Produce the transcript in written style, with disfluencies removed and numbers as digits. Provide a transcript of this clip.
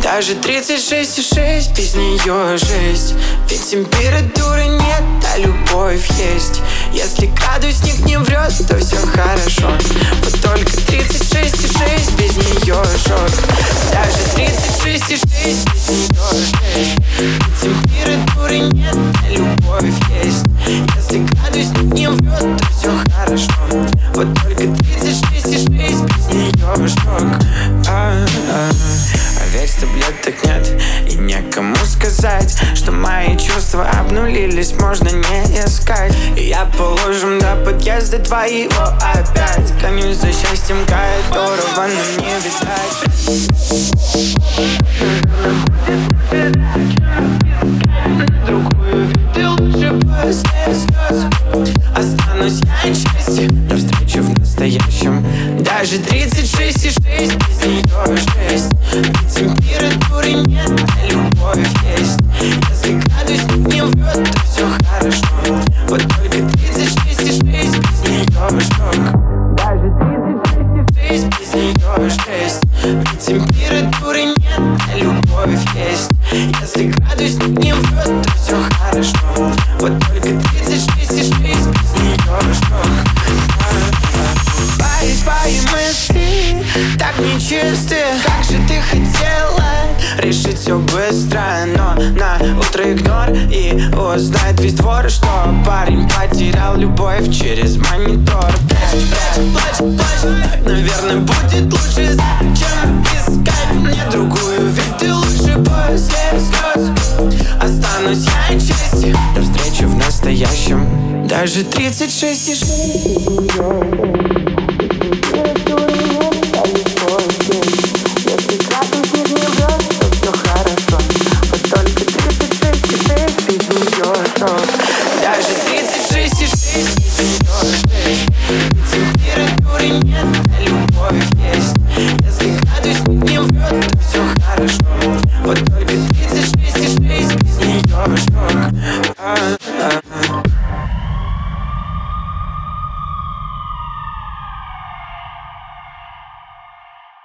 Даже 36,6 без нее жесть. Ведь температуры нет, а любовь есть. Если градусник не врет, то все хорошо. Вот только 36,6 без нее шок. Даже 36,6 без нее жесть. Ведь температуры нет, а любовь есть. Если градусник не врет, то все хорошо. Вот только 36,6 без нее шок. А ведь таблеток нет, и некому сказать, что мои чувства обнулились, можно не искать. И я положим до подъезда твоего опять. Гонюсь за счастьем, которого нам не видать. Другую видел лучше после слез. Останусь я счастье навстречу в настоящем. Даже 36,6 без нее жесть. Ведь температуры нет, а любовь есть. Если градусник не врет, то все хорошо. Вот только 36,6 без нее шок. Даже 36,6 без нее жесть. Ведь температуры нет, а любовь есть. Если градусник не врет, то все хорошо. Вот только 36,6 без нее шок. Твои мысли так нечистые. Как же ты хотела решить все быстро, но на утро игнор. И узнает весь двор, что парень потерял любовь через монитор. Плачь, так, наверное, будет лучше. Зачем искать мне другую? Ведь ты лучше после слез. Останусь я честью до встречи в настоящем. Даже 36,6 Даже 36,6 без нее жесть. Температуры нет, а любовь есть. Если градусник не врет, то все хорошо. Вот только 36,6 без нее шок.